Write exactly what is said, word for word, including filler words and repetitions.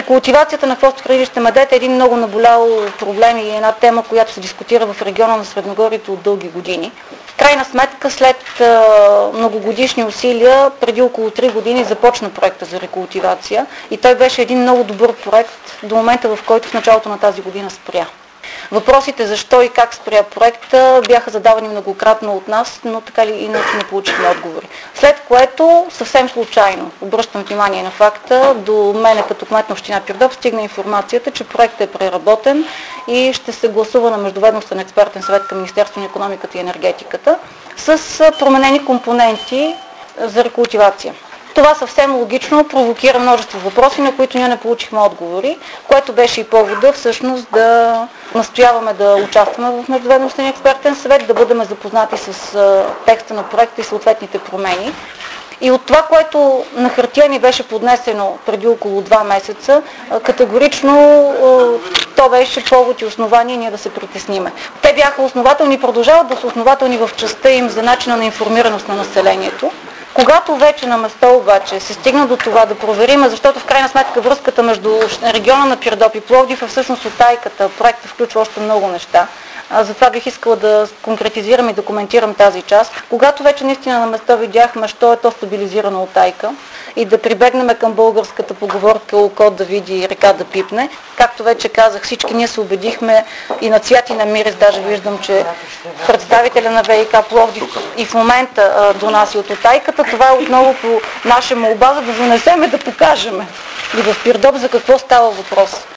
Рекултивацията на хвостохранилище Медет е един много наболял проблем и една тема, която се дискутира в региона на Средногорието от дълги години. В крайна сметка, след а, многогодишни усилия, преди около три години започна проекта за рекултивация и той беше един много добър проект до момента, в който в началото на тази година спря. Въпросите защо и как спря проекта бяха задавани многократно от нас, но така ли иначе не получихме отговори. След което, съвсем случайно, обръщам внимание на факта, до мене като кмет на община Пирдоп стигна информацията, че проектът е преработен и ще се гласува на Междуведомствен експертен съвет към Министерството на икономиката и енергетиката с променени компоненти за рекултивация. Това съвсем логично провокира множество въпроси, на които ние не получихме отговори, което беше и повода всъщност да настояваме да участваме в Междуведомствения експертен съвет, да бъдем запознати с текста на проекта и съответните промени. И от това, което на хартия ни беше поднесено преди около два месеца, категорично то беше повод и основание ние да се притесниме. Те бяха основателни и продължават да са основателни в частта им за начина на информираност на населението. Когато вече на место обаче се стигна до това да проверим, защото в крайна сметка връзката между региона на Пирдоп и Пловдив е всъщност утайката, проектът включва още много неща. Затова бих искала да конкретизирам и да коментирам тази част. Когато вече наистина на место видяхме, що е то стабилизирана утайка и да прибегнем към българската поговорка „Око да види и река да пипне“, както вече казах, всички ние се убедихме и на цвят и на мирис, даже виждам, че представителя на ВиК Пловдив и в момента донася от утайката. Това е отново по наша молба, за да занесеме да покажем и в Пирдоп за какво става въпрос.